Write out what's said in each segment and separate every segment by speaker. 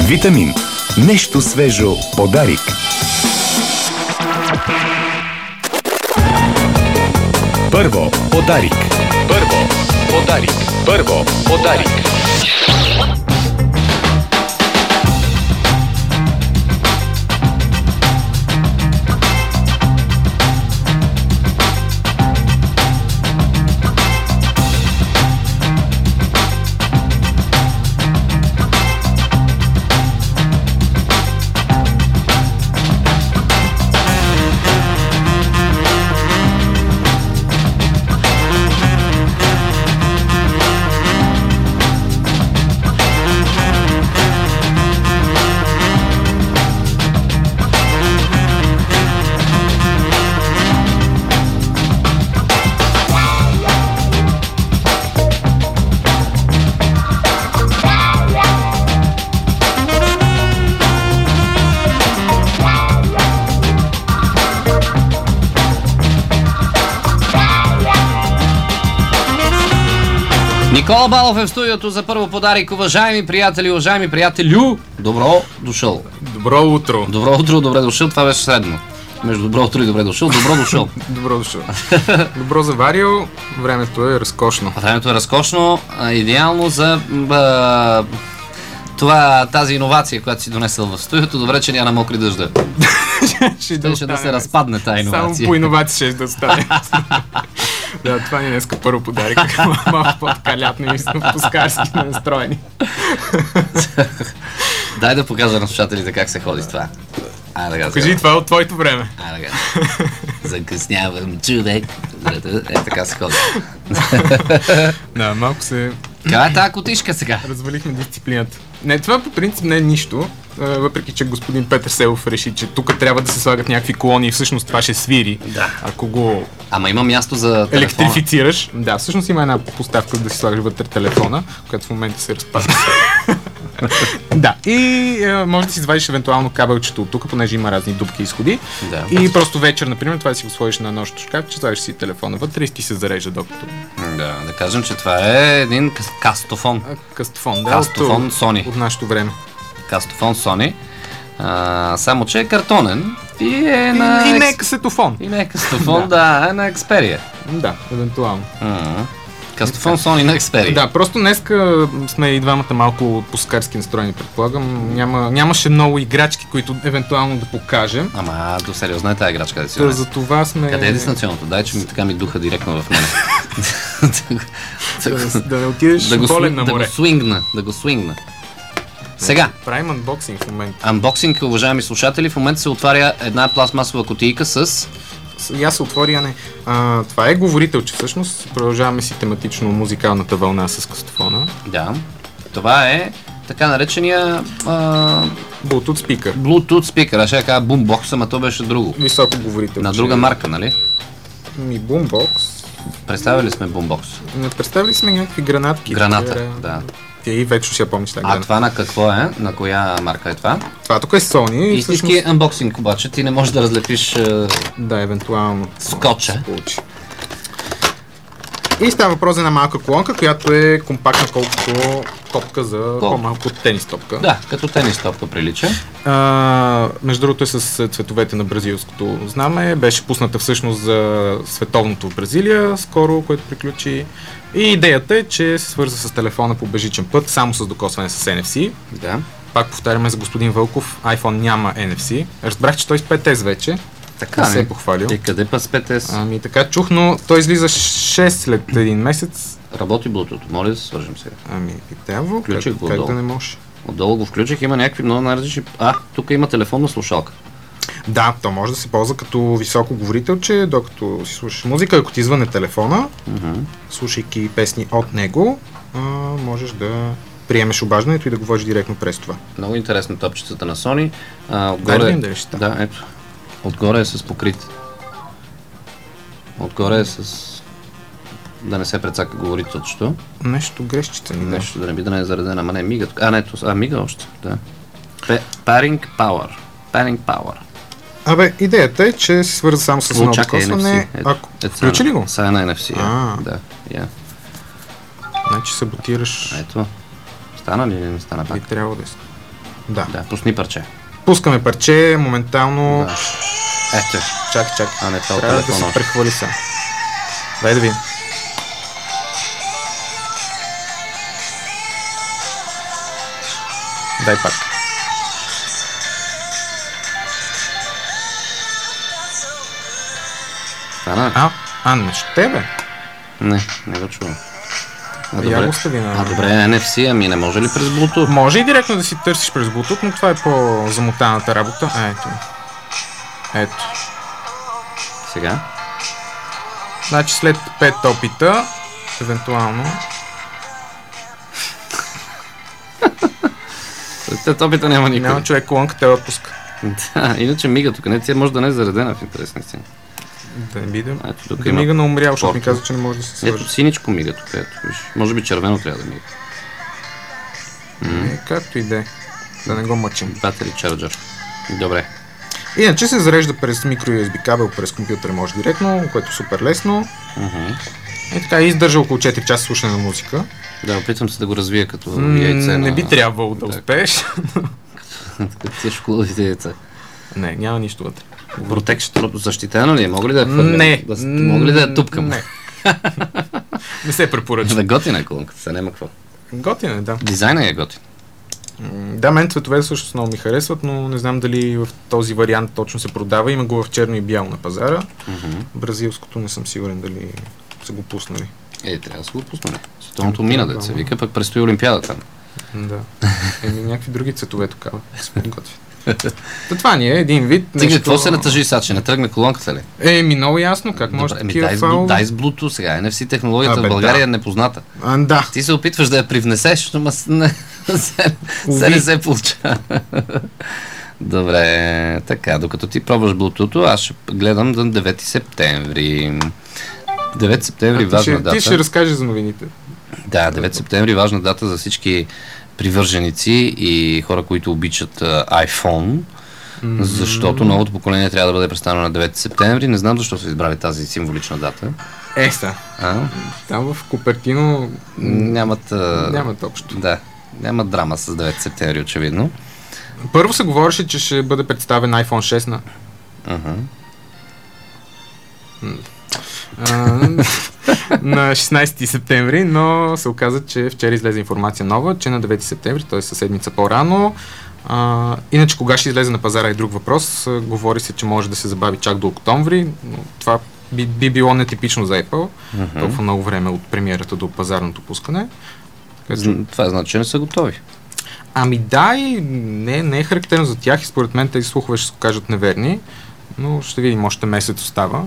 Speaker 1: Витамин. Нещо свежо подарик. Първо подарик. Първо подарик. Първо подарик.
Speaker 2: Никола Балов е в студиото за първо подарик. Уважаеми приятели, уважаеми приятелю, добро дошъл.
Speaker 3: Добро утро.
Speaker 2: Добро утро, добре дошъл. Това беше средно. Между добро утро и добре дошъл, добро дошъл.
Speaker 3: Добро дошъл. Добро заварил, времето е разкошно.
Speaker 2: Времето е разкошно, идеално за тази иновация, която си донесъл в студиото. Добре, че няма мокри дъжда. Ще да се разпадне тази иновация.
Speaker 3: Само по иновация ще да стане. Да, това ни днеска първо подарик. Малко по-така лятно и пускарски настроени.
Speaker 2: Дай да покажа на слушателите как се ходи с това.
Speaker 3: Кажи, това е от твоето време.
Speaker 2: Закъснявам, човек. Така се ходи.
Speaker 3: Да, малко се...
Speaker 2: Каква е тази котишка сега?
Speaker 3: Развалихме дисциплината. Не, това по принцип не е нищо, въпреки че господин Петър Селов реши, че тук трябва да се слагат някакви колони и всъщност това ще свири. Да. Ако го...
Speaker 2: Ама има място за телефона.
Speaker 3: Електрифицираш. Да, всъщност има една поставка да си слагаш вътре телефона, която в момента се разпада. Да, и може да си извадиш евентуално кабелчето от тук, понеже има разни дупки и изходи. Да. И просто вечер, например, това да си го сложиш на нощното шкафче, слагаш си телефона вътре и ти се зарежда докато...
Speaker 2: Да кажем, че това е един кастофон.
Speaker 3: Кастофон, да.
Speaker 2: Кастофон Sony.
Speaker 3: От нашето време.
Speaker 2: Кастофон Sony. Само, че е картонен и е на...
Speaker 3: И не е касетофон.
Speaker 2: И не е касетофон, да, е на Xperia.
Speaker 3: Да, евентуално.
Speaker 2: Кастофон Sony на Xperia.
Speaker 3: Да, просто днеска сме и двамата малко пускарски настроени, предполагам. Нямаше много играчки, които евентуално да покажем.
Speaker 2: Ама, до сериозна е тази играчка да си
Speaker 3: донесе. За това сме...
Speaker 2: Къде е дистанционното? Дай, че така ми духа директно в мене.
Speaker 3: Да не отидеш болен на море.
Speaker 2: Да го свингна. Сега.
Speaker 3: Правим анбоксинг в момента.
Speaker 2: Анбоксинг, уважаеми слушатели, в момента се отваря една пластмасова кутийка с...
Speaker 3: Я се отвори, това е говорителче, всъщност. Продължаваме си тематично музикалната вълна с кастофона.
Speaker 2: Да. Това е така наречения...
Speaker 3: Bluetooth спикър.
Speaker 2: Bluetooth спикър, аз ще кажа Boombox, ама то беше друго.
Speaker 3: Високо говорителче.
Speaker 2: На друга марка, нали?
Speaker 3: Boombox.
Speaker 2: Представили сме Boombox.
Speaker 3: Не представили сме някакви гранатки.
Speaker 2: Граната, да.
Speaker 3: И вече ще я помниш така.
Speaker 2: Това на какво е? На коя марка е това?
Speaker 3: Това тук е Sony.
Speaker 2: Истински анбоксинг обаче, ти не можеш да разлепиш
Speaker 3: да, евентуално
Speaker 2: скотча.
Speaker 3: И става въпрос за една малка колонка, която е компактна колкото топка за по-малко тенис топка.
Speaker 2: Да, като тенис топка прилича.
Speaker 3: Между другото е с цветовете на бразилското знаме. Беше пусната всъщност за световното в Бразилия скоро, което приключи. И идеята е, че се свърза с телефона по бежичен път, само с докосване с NFC.
Speaker 2: Да.
Speaker 3: Пак повтаряме за господин Вълков, iPhone няма NFC. Разбрах, че той с 5S вече.
Speaker 2: Така
Speaker 3: не се е похвалил.
Speaker 2: И къде па с 5S?
Speaker 3: Така чух, но той излиза 6 след един месец.
Speaker 2: Работи Bluetooth, моля да се свържем сега.
Speaker 3: Трябва,
Speaker 2: включих
Speaker 3: как да не може.
Speaker 2: Отдолу го включих, има някакви много най-различни... тук има телефонна слушалка.
Speaker 3: Да, то може да се ползва като високо говорителче, докато си слушаш музика. Ако ти извънне телефона, слушайки песни от него, можеш да приемеш обаждането и да говориш директно през това.
Speaker 2: Много интересно топчетата на Sony. Да, ето. Отгоре е с покрит. Отгоре е с... Да не се прецака говорителчето.
Speaker 3: Нещо грешчица ми.
Speaker 2: Нещо да не би да не е заредена. Ама не, мига. Мига още. Да. Pairing Power.
Speaker 3: Идеята е, че се свърза само с едно докосване. Включи ли го?
Speaker 2: Сега на NFC. Да.
Speaker 3: Значи саботираш.
Speaker 2: Ето. Стана ли или не стана пак?
Speaker 3: Би трябвало да е. Да.
Speaker 2: Да, пусни парче.
Speaker 3: Пускаме парче, моментално.
Speaker 2: Да. Ето.
Speaker 3: Чак.
Speaker 2: А не, това от
Speaker 3: Трябва да
Speaker 2: телефона.
Speaker 3: се прехвали сам. Дай да видим. Дай пак.
Speaker 2: Стана?
Speaker 3: Не ще бе.
Speaker 2: Не го чувам.
Speaker 3: Я го остави на...
Speaker 2: Добре, NFC, ами не може ли през Bluetooth?
Speaker 3: Може и директно да си търсиш през Bluetooth, но това е по-замотаната работа. Ето.
Speaker 2: Сега?
Speaker 3: Значи след 5 опита, евентуално...
Speaker 2: След опита няма никой.
Speaker 3: Няма човек, колонката я пуска.
Speaker 2: Да, иначе мига тук. Не, тя може да не е заредена в интерес на истина.
Speaker 3: Да не видим.
Speaker 2: Ето тук
Speaker 3: Да
Speaker 2: има
Speaker 3: мига на умрял, защото ми
Speaker 2: порта.
Speaker 3: каза, че не може да се свържи.
Speaker 2: Ето синичко мига тук. Ето, виж. Може би червено трябва да мига.
Speaker 3: Както и да е. Да не го мъчим.
Speaker 2: Battery charger. Добре.
Speaker 3: Иначе се зарежда през микро USB кабел, през компютъра може директно, което е супер лесно. И така издържа около 4 часа слушане на музика.
Speaker 2: Да, опитвам се да го развия като яйце.
Speaker 3: Не би трябвало да успееш.
Speaker 2: Като тия шоколадите яйца.
Speaker 3: Не, няма нищо вътре.
Speaker 2: Protection защитено ли е? Мога ли да я хвърля?
Speaker 3: Не.
Speaker 2: Мога ли да я тупкам?
Speaker 3: Не. Не се препоръчва.
Speaker 2: Да, готина е колонката, сега няма какво.
Speaker 3: Готин е, да.
Speaker 2: Дизайна е готин.
Speaker 3: Да, мен цветове също много ми харесват, но не знам дали в този вариант точно се продава. Има го в черно и бяло на пазара. Бразилското не съм сигурен дали са го пуснали.
Speaker 2: Трябва да се го пуснали. Световното мина деца. Вика, пък предстои Олимпиада там.
Speaker 3: Да. Някакви други цветове тогава. Това ни е един вид.
Speaker 2: Стига, какво се натъжи сега, че не тръгне колонката ли?
Speaker 3: Много ясно, как може такива фал...
Speaker 2: Дай с Bluetooth сега, NFC технологията в България е непозната.
Speaker 3: Да.
Speaker 2: Ти се опитваш да я привнесеш, но не се получава. Добре, така, докато ти пробваш Bluetooth, аз ще гледам за 9 септември. 9 септември важна дата.
Speaker 3: Ти ще разкажеш за новините.
Speaker 2: Да, 9 септември важна дата за всички привърженици и хора, които обичат iPhone, защото новото поколение трябва да бъде представено на 9 септември. Не знам защо са избрали тази символична дата.
Speaker 3: Там в Купертино
Speaker 2: нямат
Speaker 3: общо.
Speaker 2: Да, нямат драма с 9 септември, очевидно.
Speaker 3: Първо се говореше, че ще бъде представен iPhone 6 на 16 септември, но се оказа, че вчера излезе информация нова, че на 9 септември, т.е. със седмица по-рано. Иначе кога ще излезе на пазара е друг въпрос. Говори се, че може да се забави чак до октомври, но това би било нетипично за Apple. Толкова много време от премиерата до пазарното пускане.
Speaker 2: Това значи, че не са готови.
Speaker 3: И не е характерно за тях и според мен тези слухове ще се окажат неверни, но ще видим, още месец остава.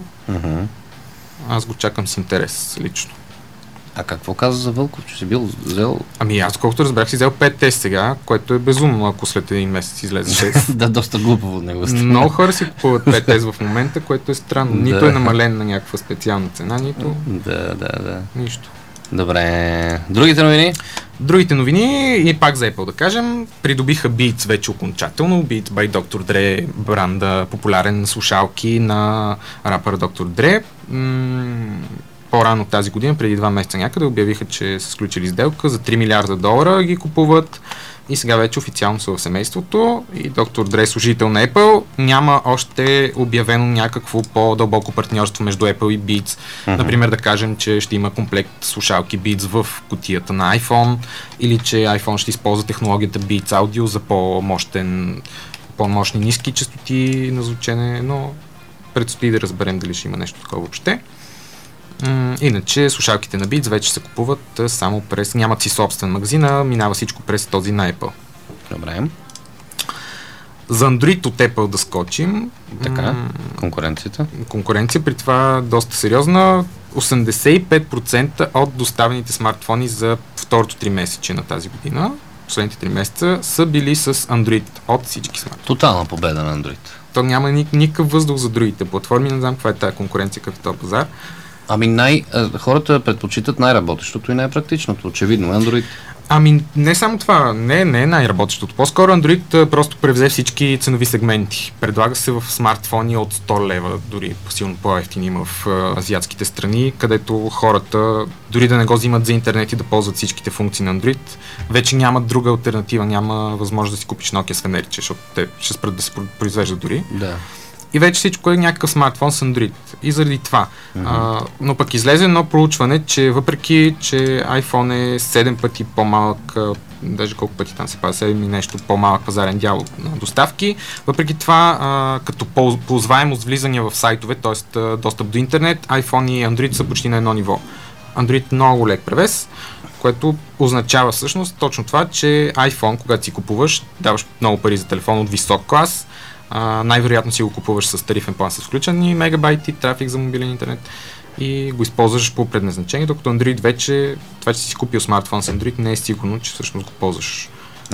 Speaker 3: Аз го чакам с интерес лично.
Speaker 2: А какво каза за Вълков, че си бил взел?
Speaker 3: Аз колкото разбрах си взел 5 сега, което е безумно, ако след един месец излезе 6.
Speaker 2: Да, доста глупаво от него.
Speaker 3: Много хора си купуват 5 в момента, което е странно. Нито е намален на някаква специална цена, нито...
Speaker 2: Да.
Speaker 3: Нищо.
Speaker 2: Добре. Другите новини?
Speaker 3: Другите новини, и пак за Apple да кажем, придобиха Beats вече окончателно. Beats by Dr. Dre, бранда, популярен слушалки на рапъра Dr. Dre. По-рано тази година, преди 2 месеца някъде, обявиха, че са сключили сделка за $3 милиарда ги купуват и сега вече официално са в семейството и Dr. Dre, служител на Apple. Няма още обявено някакво по-дълбоко партньорство между Apple и Beats. Например, да кажем, че ще има комплект слушалки Beats в кутията на iPhone или че iPhone ще използва технологията Beats Audio за по-мощни ниски частоти на звучене, но предстои да разберем дали ще има нещо такова въобще. Иначе слушалките на Beats вече се купуват само през... Нямат си собствен магазин, минава всичко през този на Apple.
Speaker 2: Добре.
Speaker 3: За Android от Apple да скочим.
Speaker 2: Така, конкуренцията?
Speaker 3: Конкуренция при това доста сериозна. 85% от доставените смартфони за второто 3 месече на тази година, последните 3 месеца, са били с Android от всички смартфони.
Speaker 2: Тотална победа на Android.
Speaker 3: То няма никакъв въздух за другите платформи, не знам каква е тази конкуренция като този пазар.
Speaker 2: Хората предпочитат най-работещото и най-практичното, очевидно, Android.
Speaker 3: Ами не само това, не е най-работещото. По-скоро Android просто превзе всички ценови сегменти. Предлага се в смартфони от 100 лева, дори силно по-евтини има в азиатските страни, където хората, дори да не го взимат за интернет и да ползват всичките функции на Android, вече нямат друга алтернатива, няма възможност да си купиш Nokia с фенерче, защото те ще спрат да се произвеждат дори.
Speaker 2: Да.
Speaker 3: И вече всичко е някакъв смартфон с Android. И заради това. Но пък излезе едно проучване, че въпреки, че iPhone е 7 пъти по-малък, даже колко пъти там се пада, 7 и нещо по-малък пазарен дял на доставки, въпреки това, като ползваемост влизания в сайтове, т.е. достъп до интернет, iPhone и Android са почти на едно ниво. Android много лек превес, което означава всъщност точно това, че iPhone, когато си купуваш, даваш много пари за телефон от висок клас, най-вероятно си го купуваш с тарифен план с включени мегабайти трафик за мобилен интернет и го използваш по предназначение, докато Android вече, това, че си купил смартфон с Android, не е сигурно, че всъщност го ползваш.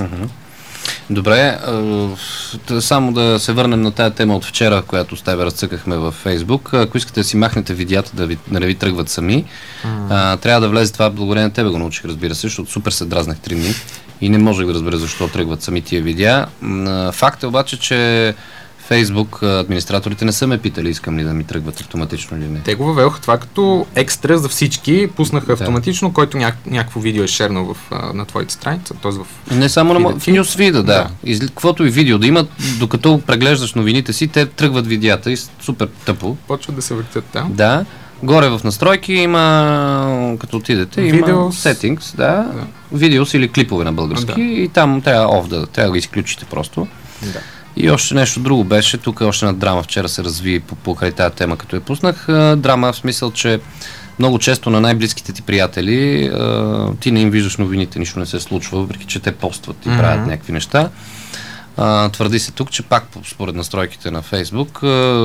Speaker 2: Добре, само да се върнем на тая тема от вчера, която с тебе разцъкахме във Facebook. Ако искате да си махнете видеята, да не ви тръгват сами, трябва да влезе това, благодарение на тебе го научих, разбира се, защото супер се дразнах 3 дни и не можех да разбера защо тръгват сами тия видеа. Факт е обаче, че Facebook администраторите не са ме питали, искам ли да ми тръгват автоматично или не.
Speaker 3: Те го въвелха това като екстра за всички, пуснаха автоматично, който някакво видео е шернал на твоите страница, т.е. в
Speaker 2: не само в нюсфида, да. Каквото и видео да имат, докато преглеждаш новините си, те тръгват видеята и супер тъпо.
Speaker 3: Почват да се въртят там.
Speaker 2: Да. Горе в настройки има, като отидете, има settings, да, видеос или клипове на български и там трябва да го изключите просто.
Speaker 3: Да.
Speaker 2: И още нещо друго беше, тук още една драма вчера се разви покрай тази тема, като я пуснах. Драма в смисъл, че много често на най-близките ти приятели ти не им виждаш новините, нищо не се случва, въпреки че те постват и правят някакви неща. Твърди се тук, че пак според настройките на Facebook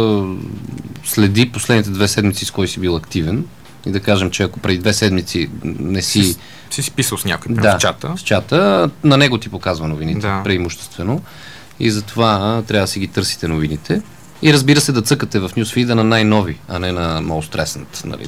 Speaker 2: следи последните 2 седмици с кой си бил активен. И да кажем, че ако преди 2 седмици не си
Speaker 3: писал с някой в чата.
Speaker 2: С чата, на него ти показва новините, преимуществено. И затова трябва да си ги търсите новините. И разбира се да цъкате в нюсфида на най-нови, а не на Most Recent. Нали,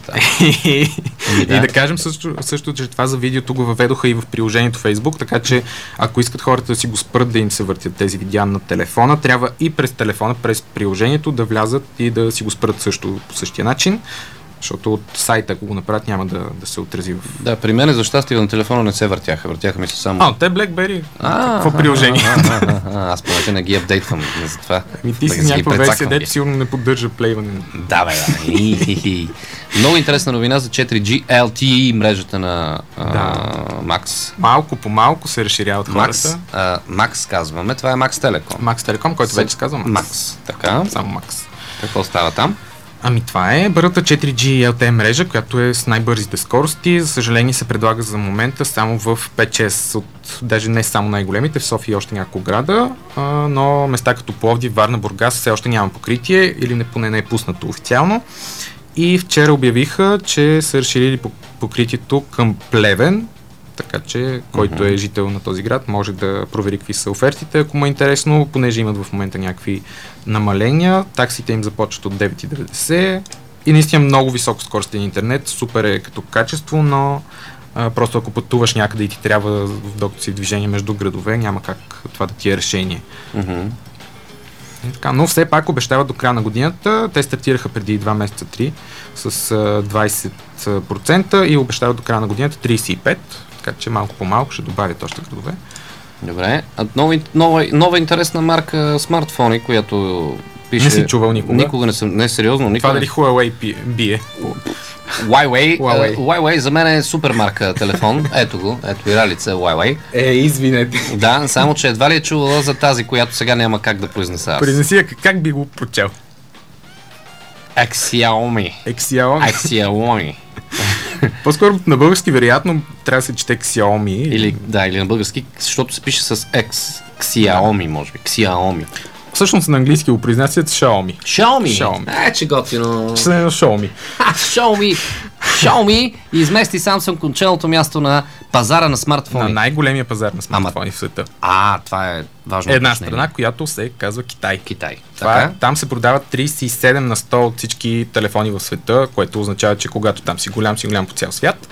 Speaker 3: и да кажем също, че това за видеото го въведоха и в приложението Facebook, така че ако искат хората да си го спрат да им се въртят тези видеа на телефона, трябва и през телефона, през приложението да влязат и да си го спрат също по същия начин. Защото от сайта, ако го направят, няма да се отрази в...
Speaker 2: Да, при мен за щастие на телефона не се въртяха. Въртяха ми се само...
Speaker 3: те BlackBerry. Какво приложение?
Speaker 2: Аз понеже не ги апдейтвам за това.
Speaker 3: Ти си някаква версия, дето сигурно не поддържа плейване.
Speaker 2: Да. Много интересна новина за 4G LTE мрежата на Max.
Speaker 3: Малко по малко се разширяват хората.
Speaker 2: Max казваме, това е Max Telecom.
Speaker 3: Max Telecom, който вече казва
Speaker 2: Max. Така.
Speaker 3: Само Max.
Speaker 2: Какво става там?
Speaker 3: Ами това е бързата 4G LTE мрежа, която е с най-бързите скорости. За съжаление се предлага за момента само в 5-6 от, даже не само най-големите, в София и още няколко града, но места като Пловдив, Варна, Бургас все още няма покритие или поне не е пуснато официално. И вчера обявиха, че са разширили покритието към Плевен, така че който е жител на този град може да провери какви са офертите, ако му е интересно, понеже имат в момента някакви намаления. Таксите им започват от 9,90 и наистина много високо скоростен интернет, супер е като качество, но просто ако пътуваш някъде и ти трябва докато си в движение между градове, няма как това да ти е решение. Така, но все пак обещават до края на годината. Те стартираха преди 2 месеца 3 с 20% и обещават до края на годината 35%. Така че малко по малко ще добавят още градове.
Speaker 2: Добре. Нова интересна марка смартфони, която пише...
Speaker 3: Не си чувал никога?
Speaker 2: Никога не съм... Не, сериозно, никога.
Speaker 3: Това дали Huawei бие?
Speaker 2: Huawei за мен е супер марка телефон. Ето го, ето и ралица Huawei.
Speaker 3: Извинете.
Speaker 2: Да, само че едва ли е чувала за тази, която сега няма как да произнеса аз.
Speaker 3: Произнеси, как би го прочел?
Speaker 2: Xiaomi.
Speaker 3: По-скоро на български вероятно трябва да се чете Xiaomi.
Speaker 2: Или на български, защото се пише с X. Xiaomi, може би. Xiaomi.
Speaker 3: Всъщност на английски го произнасят Xiaomi.
Speaker 2: Че готино.
Speaker 3: Че на Xiaomi.
Speaker 2: Xiaomi измести Samsung от челното място на пазара на смартфони.
Speaker 3: На най-големия пазар на смартфони в света.
Speaker 2: Това е важно.
Speaker 3: Една страна, която се казва Китай.
Speaker 2: Така?
Speaker 3: Там се продават 37 на 100 от всички телефони в света, което означава, че когато там си голям по цял свят.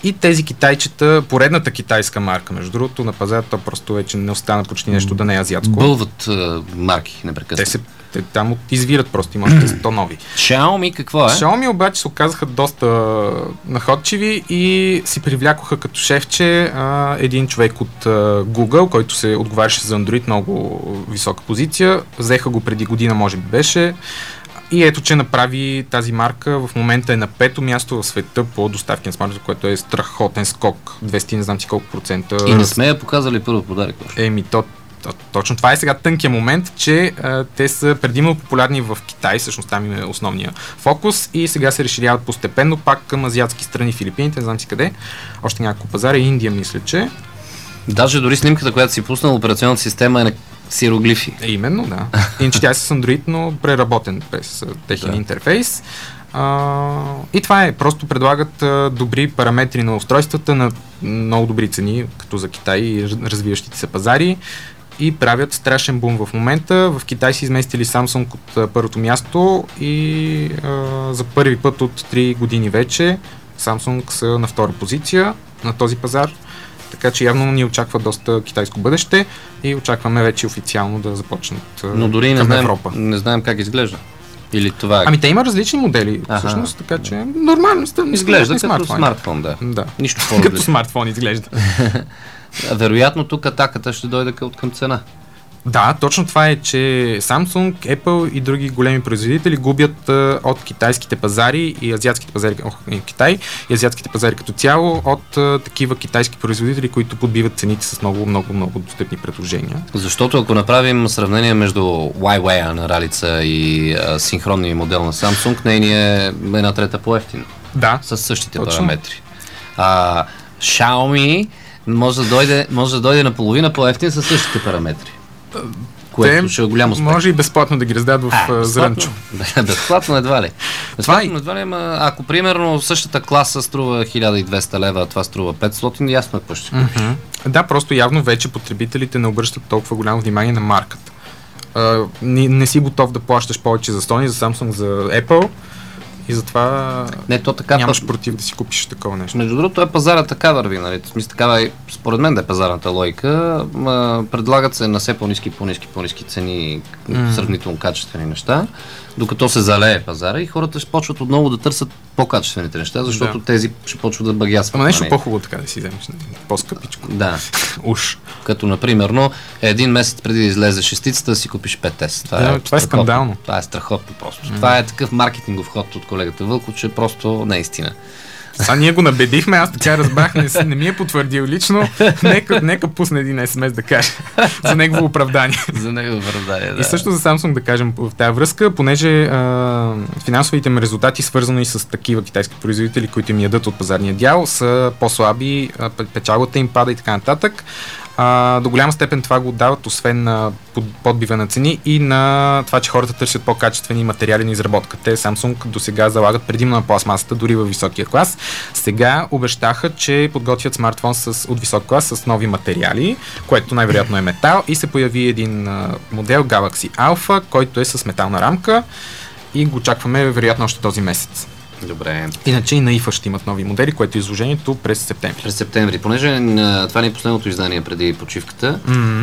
Speaker 3: И тези китайчета, поредната китайска марка, между другото, на пазара, то просто вече не остана почти нещо да не е азиатско.
Speaker 2: Бълват марки непрекъснато.
Speaker 3: Те там извират просто, има още 100 нови.
Speaker 2: Xiaomi какво е?
Speaker 3: Xiaomi обаче се оказаха доста находчиви и си привлякоха като шефче един човек от Google, който се отговаряше за Android, много висока позиция. Взеха го преди година, може би беше. И ето, че направи тази марка, в момента е на 5-то място в света по доставки на смартфони, което е страхотен скок. 200, не знам си колко процента.
Speaker 2: И не сме я показали първо подарък.
Speaker 3: Точно това е сега тънкият момент, че те са предимно популярни в Китай, всъщност там им е основния фокус и сега се разширяват постепенно пак към азиатски страни, Филипините, не знам си къде. Още няколко пазара, Индия мисля, че.
Speaker 2: Даже дори снимката, която си пуснал, операционната система е на сиероглифи.
Speaker 3: Именно, да. Иначе тя е с Android, но преработен през техен интерфейс. И това е. Просто предлагат добри параметри на устройствата на много добри цени, като за Китай и развиващите се пазари. И правят страшен бум в момента. В Китай си изместили Samsung от първото място и за първи път от 3 години вече Samsung са на втора позиция на този пазар. Така че явно ни очаква доста китайско бъдеще и очакваме вече официално да започнат
Speaker 2: но дори
Speaker 3: към Европа.
Speaker 2: Не знаем как изглежда. Или това е...
Speaker 3: Ами те има различни модели, всъщност, така че нормално.
Speaker 2: Изглежда като смартфон, да. Нищо по-различно.
Speaker 3: Като смартфон изглежда.
Speaker 2: Вероятно тук атаката ще дойде към цена.
Speaker 3: Да, точно това е, че Samsung, Apple и други големи производители губят от китайските пазари и азиатските пазари, Китай и азиатските пазари като цяло от такива китайски производители, които подбиват цените с много достъпни предложения.
Speaker 2: Защото ако направим сравнение между Huawei на ралица и синхронния модел на Samsung, нейният е една трета по-евтин.
Speaker 3: Да.
Speaker 2: С същите параметри. Xiaomi може да дойде наполовина по-евтин със същите параметри. Което ще е голям успех.
Speaker 3: Може и безплатно да ги раздадат в зрънчо.
Speaker 2: Безплатно едва ли. Безплатно едва ли, ако примерно същата класа струва 1200 лева, а това струва 500, ясно е какво ще си купиш.
Speaker 3: Да, просто явно вече потребителите не обръщат толкова голямо внимание на марката. Не си готов да плащаш повече за Sony, за Samsung, за Apple. И затова нямаш против да си купиш такова нещо.
Speaker 2: Между другото, пазара така върви, нали? В смисъл, такава е, според мен да е пазарната логика. Предлагат се на все по-ниски цени, сравнително качествени неща, докато се залее пазара и хората ще почват отново да търсят по-качествените неща, защото тези ще почват да багясват.
Speaker 3: Ама нещо по-хубаво така да си вземеш, по-скъпичко.
Speaker 2: Да.
Speaker 3: Уж.
Speaker 2: Като, например, един месец преди да излезе шестицата, да си купиш 5S.
Speaker 3: Това е скандално.
Speaker 2: Това е страхотно просто. Това е такъв маркетингов ход от колегата Вълко, че просто наистина.
Speaker 3: Сега ние го набедихме, аз така разбрах, не ми е потвърдил лично. Нека пусне един СМС да каже за негово оправдание.
Speaker 2: За негово оправдание, да.
Speaker 3: И също за Samsung да кажем в тази връзка, понеже финансовите им резултати, свързани с такива китайски производители, които им ядат от пазарния дял, са по-слаби, печалбата им пада и така нататък. До голяма степен това го отдават, освен на подбива на цени и на това, че хората търсят по-качествени материали на изработка. Те Samsung до сега залагат предимно на пластмасата, дори във високия клас. Сега обещаха, че подготвят смартфон от висок клас с нови материали, което най-вероятно е метал, и се появи един модел Galaxy Alpha, който е с метална рамка и го очакваме вероятно още този месец.
Speaker 2: Добре.
Speaker 3: Иначе и на IFA ще имат нови модели, което е изложението през септември.
Speaker 2: През септември, понеже това не е последното издание преди почивката.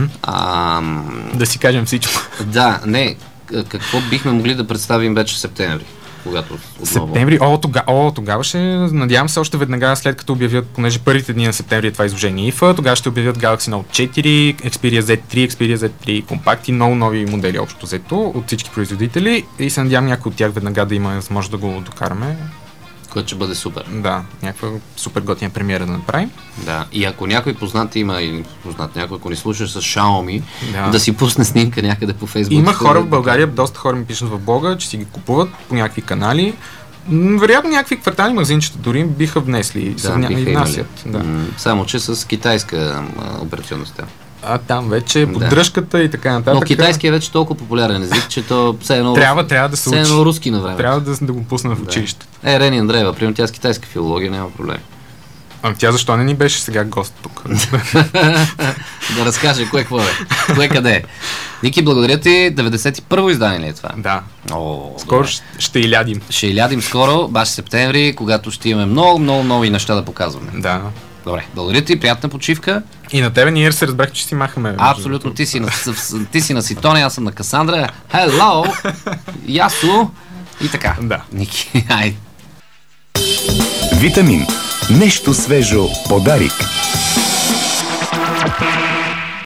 Speaker 3: Да си кажем всичко.
Speaker 2: Да, какво бихме могли да представим вече в септември? Когато отново...
Speaker 3: Септември? Тогава ще, надявам се още веднага след като обявят, понеже първите дни на септември е това изложение IFA, тогава ще обявят Galaxy Note 4, Xperia Z3, Xperia Z3 Compact и много нови модели общо взето от всички производители и се надявам някой от тях веднага да има възможност да го докараме.
Speaker 2: Което ще бъде супер.
Speaker 3: Да, някаква супер готина премиера да направим.
Speaker 2: Да, и ако някой познат има или познат някой, ако ни слушаш с Xiaomi, да си пусне снимка някъде по Facebook.
Speaker 3: Има хора в България, доста хора ми пишат в блога, че си ги купуват по някакви канали. Вероятно някакви квартални магазинчета дори биха внесли и внасят. Да.
Speaker 2: Само че с китайска операционна система.
Speaker 3: Там вече поддръжката и така нататък.
Speaker 2: Но китайски е вече толкова популярен език, че то все едно
Speaker 3: трябва да се учи.
Speaker 2: Все едно руски на време.
Speaker 3: Трябва да го пусна в училище.
Speaker 2: Рени Андреева, примерно тя с китайска филология, няма проблем.
Speaker 3: Тя защо не ни беше сега гост тук?
Speaker 2: Да разкаже кое какво е, кое къде е. Ники, благодаря ти. 91-во издание ли е това?
Speaker 3: Да.
Speaker 2: О,
Speaker 3: Скоро ще и лядим.
Speaker 2: ще илядим скоро, баш септември, когато ще имаме много нови неща да показваме.
Speaker 3: Да.
Speaker 2: Добре, благодаря ти, приятна почивка.
Speaker 3: И на тебе ние се разбрах, че си махаме.
Speaker 2: Абсолютно, ти си на Ситония, аз съм на Касандра. Hello! Ясо! И така.
Speaker 3: Да.
Speaker 2: Ники, ай.
Speaker 1: Витамин. Нещо свежо подарик.